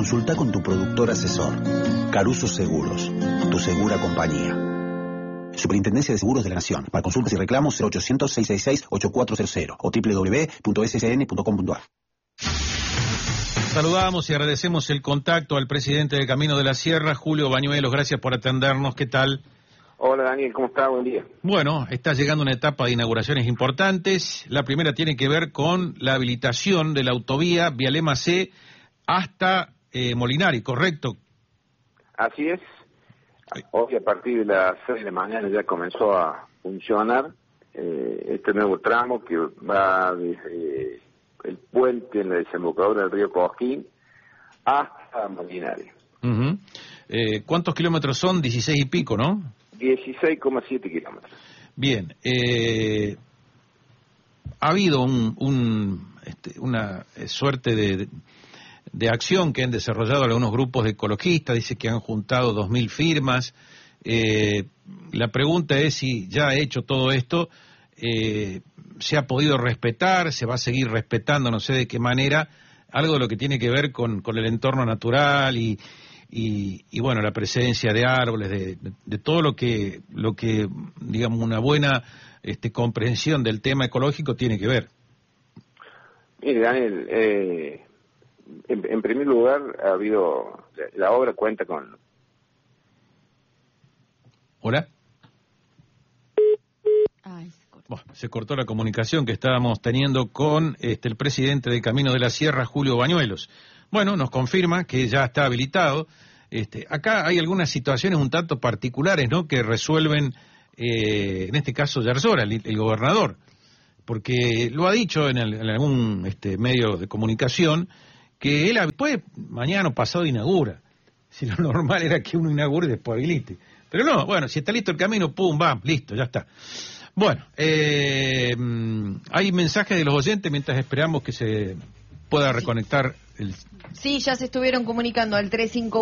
Consulta con tu productor asesor. Caruso Seguros, tu segura compañía. Superintendencia de Seguros de la Nación. Para consultas y reclamos 0800-666-8400 o www.ssn.com.ar. Saludamos y agradecemos el contacto al presidente del Camino de la Sierra, Julio Bañuelos. Gracias por atendernos. ¿Qué tal? Hola Daniel, ¿cómo está? Buen día. Bueno, está llegando una etapa de inauguraciones importantes. La primera tiene que ver con la habilitación de la autovía Vialema C hasta Molinari, ¿correcto? Así es. Hoy a partir de las 6 de la mañana ya comenzó a funcionar este nuevo tramo que va desde el puente en la desembocadura del río Cosquín hasta Molinari. ¿Cuántos kilómetros son? 16 y pico, ¿no? 16,7 kilómetros. Bien. Ha habido una suerte de acción que han desarrollado algunos grupos de ecologistas, dice que han juntado 2.000 firmas. La pregunta es si ya ha hecho todo esto, se ha podido respetar, se va a seguir respetando, no sé de qué manera, algo de lo que tiene que ver con el entorno natural y bueno, la presencia de árboles, de todo lo que digamos una buena comprensión del tema ecológico tiene que ver. Mire, Daniel, en primer lugar ha habido, la obra cuenta con... ¿Hola? Bueno, se cortó la comunicación que estábamos teniendo con el presidente del Camino de la Sierra, Julio Bañuelos. Bueno, nos confirma que ya está habilitado. Acá hay algunas situaciones un tanto particulares, ¿no?, que resuelven, en este caso, Yerzora, el gobernador, porque lo ha dicho en algún medio de comunicación, que él después, mañana o pasado, inaugura. Si lo normal era que uno inaugure y después habilite. Pero no, bueno, si está listo el camino, pum, bam, listo, ya está. Bueno, hay mensajes de los oyentes mientras esperamos que se pueda reconectar el... Sí, ya se estuvieron comunicando al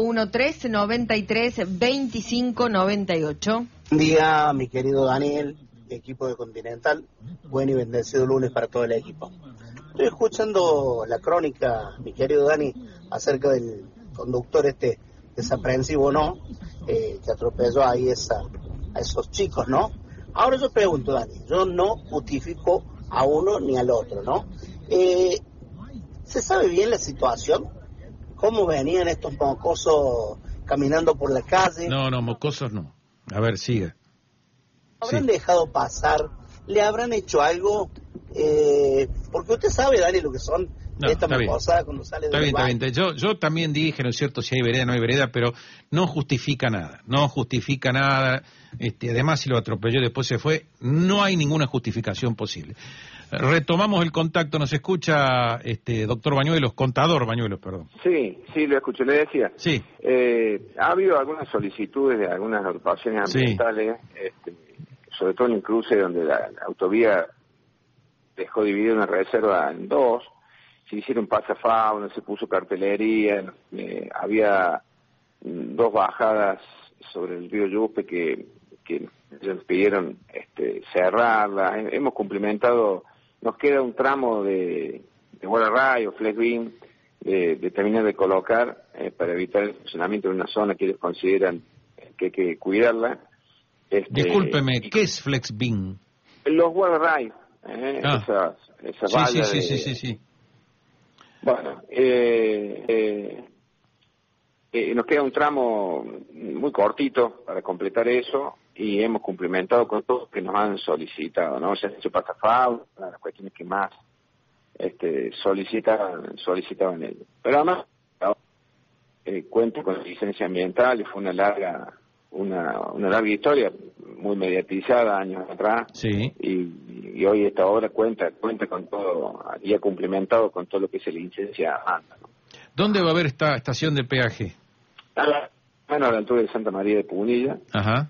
3513-93-2598. Buen día, mi querido Daniel, equipo de Continental. Buen y bendecido lunes para todo el equipo. Estoy escuchando la crónica, mi querido Dani, acerca del conductor desaprensivo, ¿no? Que atropelló ahí a esos chicos, ¿no? Ahora yo pregunto, Dani, yo no justifico a uno ni al otro, ¿no? ¿Se sabe bien la situación? ¿Cómo venían estos mocosos caminando por la calle? No, mocosos no. A ver, siga. ¿Habrán dejado pasar? ¿Le habrán hecho algo? Porque usted sabe, Dani, lo que son estas mocosadas cuando sale de Está bien. Yo también dije, ¿no es cierto?, si hay vereda, no hay vereda, pero no justifica nada. Además, si lo atropelló y después se fue, no hay ninguna justificación posible. Retomamos el contacto, nos escucha doctor Bañuelos, contador Bañuelos, perdón. Sí, lo escucho, le decía. Sí. Ha habido algunas solicitudes de algunas agrupaciones ambientales, sobre todo en el cruce donde la autovía dejó dividida una reserva en dos, se hicieron pasafauna, se puso cartelería, había dos bajadas sobre el río Yupe que ellos pidieron cerrarla. Hemos cumplimentado, nos queda un tramo de Guararray o Flex Beam de terminar de colocar para evitar el funcionamiento de una zona que ellos consideran que hay que cuidarla. Discúlpeme, ¿qué es Flex Beam? Los Guararray, esas vallas. Sí. Bueno, nos queda un tramo muy cortito para completar eso y hemos cumplimentado con todo lo que nos han solicitado, ¿no? Se ha hecho pasafauna, las cuestiones que más solicitaban ellos. Pero además cuenta con licencia ambiental y fue una larga historia, muy mediatizada años atrás. Sí. Y hoy esta obra cuenta con todo, y ha cumplimentado con todo lo que se licencia anda, ¿no? ¿Dónde va a haber esta estación de peaje? A la altura de Santa María de Punilla. Ajá.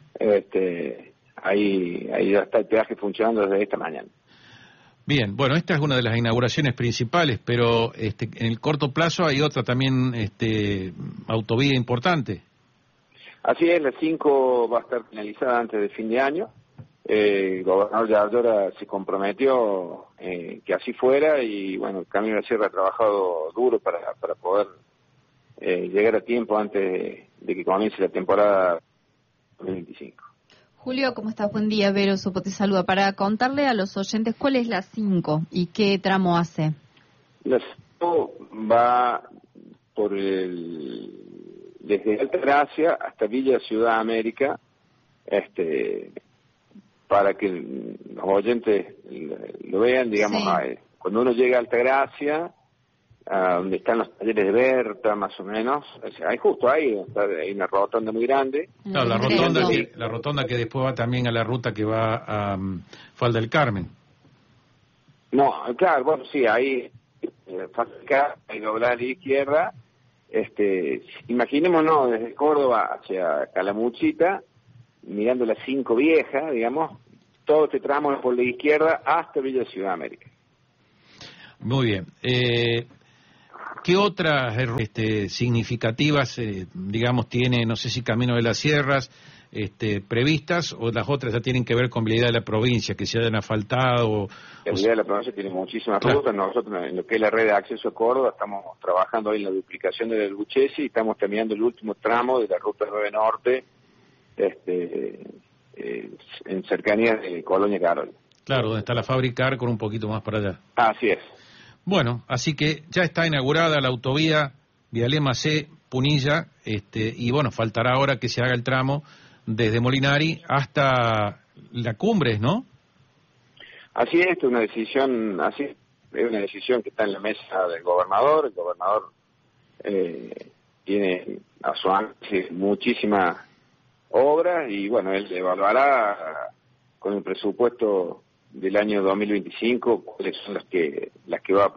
Ahí ya está el peaje funcionando desde esta mañana. Bien, bueno, esta es una de las inauguraciones principales, pero en el corto plazo hay otra también autovía importante. Así es, la 5 va a estar finalizada antes de fin de año. El gobernador Yerzora se comprometió que así fuera y bueno, el Camino de la Sierra ha trabajado duro para poder llegar a tiempo antes de que comience la temporada 2025. Julio, ¿cómo estás? Buen día, Vero Sopo te saluda. Para contarle a los oyentes cuál es la 5 y qué tramo hace. La 5 va por desde Altagracia hasta Villa Ciudad América, para que los oyentes lo vean, digamos, sí. Cuando uno llega a Altagracia, donde están los talleres de Berta, más o menos, o sea, justo ahí, hay una rotonda muy grande. Claro, la rotonda que después va también a la ruta que va a Falda del Carmen. No, claro, bueno, sí, ahí, hay doblar a la izquierda, imaginémonos desde Córdoba hacia Calamuchita, mirando la 5 vieja, digamos, todo este tramo es por la izquierda hasta Villa Ciudad América. Muy bien. ¿Qué otras significativas, digamos, tiene, no sé si Camino de las Sierras, previstas, o las otras ya tienen que ver con vialidad de la provincia, que se hayan asfaltado? La vialidad de la provincia tiene muchísimas rutas. Nosotros, en lo que es la red de acceso a Córdoba, estamos trabajando ahí en la duplicación de la Luchesi y estamos terminando el último tramo de la ruta 9 Norte, en cercanías de Colonia Carol. Claro, donde está la fábrica Arcor, un poquito más para allá. Así es. Bueno, así que ya está inaugurada la autovía Vialema C Punilla, y bueno, faltará ahora que se haga el tramo desde Molinari hasta la Cumbres, ¿no? Así es, es una decisión que está en la mesa del gobernador. El gobernador tiene a su análisis muchísimas obras y bueno, él evaluará con el presupuesto del año 2025 cuáles son las que va a